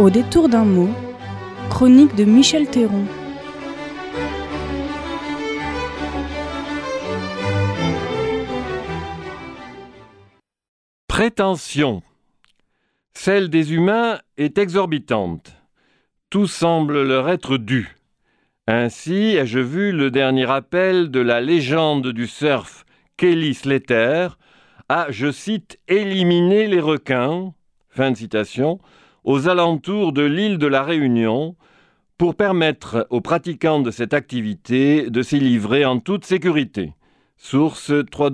Au détour d'un mot, chronique de Michel Théron. Prétention. Celle des humains est exorbitante. Tout semble leur être dû. Ainsi ai-je vu le dernier appel de la légende du surf Kelly Slater à, je cite, « éliminer les requins », fin de citation, aux alentours de l'île de la Réunion, pour permettre aux pratiquants de cette activité de s'y livrer en toute sécurité. Source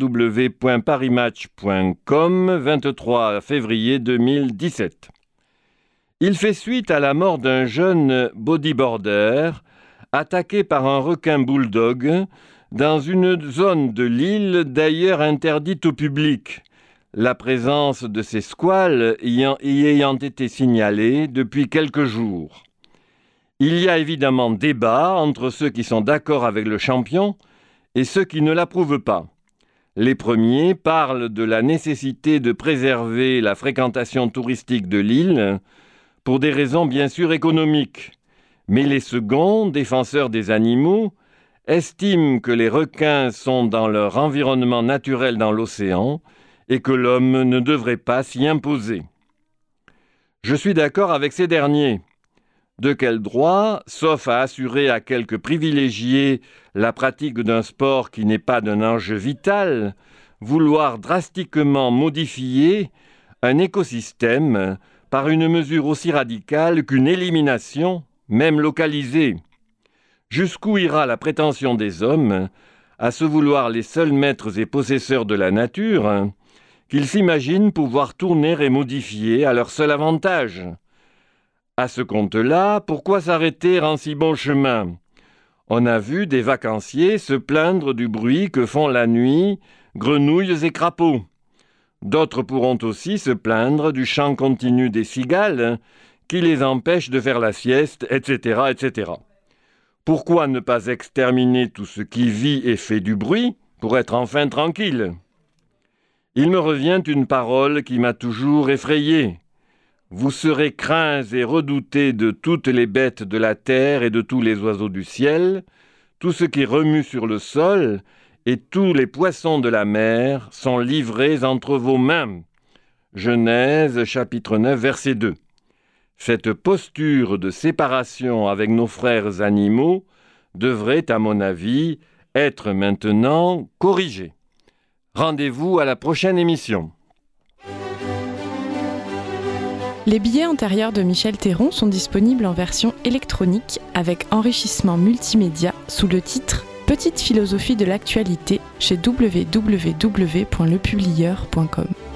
www.parismatch.com, 23 février 2017. Il fait suite à la mort d'un jeune bodyboarder attaqué par un requin bulldog dans une zone de l'île d'ailleurs interdite au public, la présence de ces squales y ayant été signalée depuis quelques jours. Il y a évidemment débat entre ceux qui sont d'accord avec le champion et ceux qui ne l'approuvent pas. Les premiers parlent de la nécessité de préserver la fréquentation touristique de l'île pour des raisons bien sûr économiques. Mais les seconds, défenseurs des animaux, estiment que les requins sont dans leur environnement naturel dans l'océan et que l'homme ne devrait pas s'y imposer. Je suis d'accord avec ces derniers. De quel droit, sauf à assurer à quelques privilégiés la pratique d'un sport qui n'est pas d'un enjeu vital, vouloir drastiquement modifier un écosystème par une mesure aussi radicale qu'une élimination, même localisée? Jusqu'où ira la prétention des hommes à se vouloir les seuls maîtres et possesseurs de la nature, qu'ils s'imaginent pouvoir tourner et modifier à leur seul avantage? À ce compte-là, pourquoi s'arrêter en si bon chemin? On a vu des vacanciers se plaindre du bruit que font la nuit grenouilles et crapauds. D'autres pourront aussi se plaindre du chant continu des cigales qui les empêche de faire la sieste, etc., etc. Pourquoi ne pas exterminer tout ce qui vit et fait du bruit pour être enfin tranquille? Il me revient une parole qui m'a toujours effrayé. Vous serez craints et redoutés de toutes les bêtes de la terre et de tous les oiseaux du ciel, tout ce qui remue sur le sol et tous les poissons de la mer sont livrés entre vos mains. Genèse chapitre 9 verset 2. Cette posture de séparation avec nos frères animaux devrait, à mon avis, être maintenant corrigée. Rendez-vous à la prochaine émission. Les billets antérieurs de Michel Théron sont disponibles en version électronique avec enrichissement multimédia sous le titre « Petite philosophie de l'actualité » chez www.lepublieur.com.